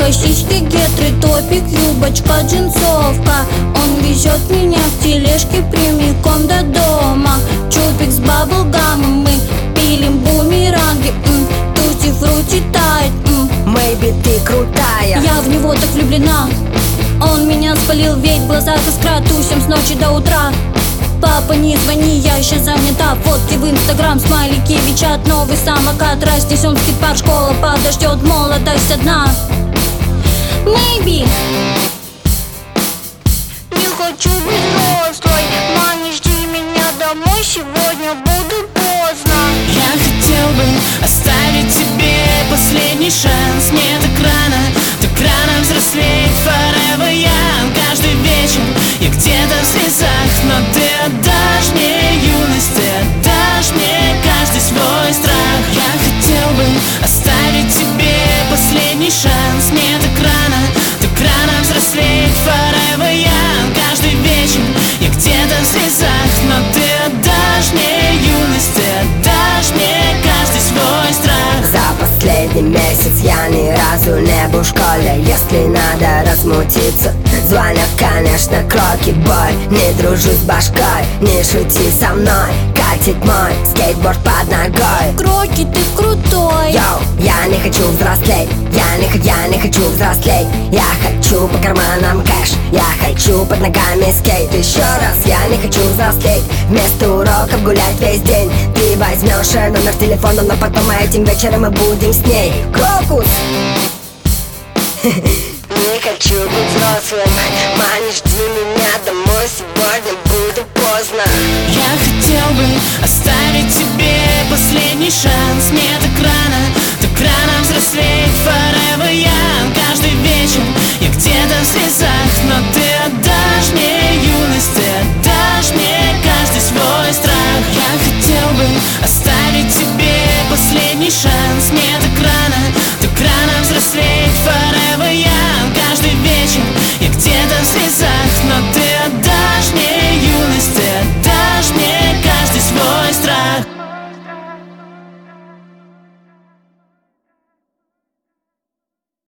Косички, гетры, топик, юбочка, джинсовка. Он везет меня в тележке прямиком до дома. Чупик с баблгамом, мы пилим бумеранги. Тути-фрути тает. Maybe ты крутая. Я в него так влюблена. Он меня спалил, ведь в глазах искра. Тусим с ночи до утра. Папа, не звони, я еще занята. Фотки в инстаграм, смайлики, вичат. Новый самокат, разнесем в скейт-парк. Школа подождет, молодость одна. Maybe. Не хочу быть взрослой. Ма, не жди меня домой, сегодня буду поздно. Я хотел бы оставить тебе последний шанс. Не так рано взрослеть. Forever young. Каждый вечер я где-то в слезах. Но ты отдашь мне юность, ты отдашь мне каждый свой страх. Я хотел бы оставить тебе последний шанс. Не так рано взрослеть. Forever young. Каждый вечер я где-то в слезах. Но ты отдашь мне юность, ты отдашь мне каждый свой страх. За последний месяц я ни разу не был в школе. Если надо размутиться, звонят, конечно, кроки. Бой, не дружу с башкой, не шути со мной. Катит мой скейтборд под ногой. Кроки, ты крутой. Йоу, я не хочу взрослеть. Я не хочу взрослеть. Я хочу по карманам кэш. Я хочу под ногами скейт. Еще раз, я не хочу взрослеть. Вместо уроков гулять весь день. Ты возьмешь номер телефона, но потом этим вечером мы будем с ней. Крокус! Не хочу быть взрослым. Ма, не жди меня домой, сегодня буду поздно. Я хотел бы оставить тебе последний шанс. Не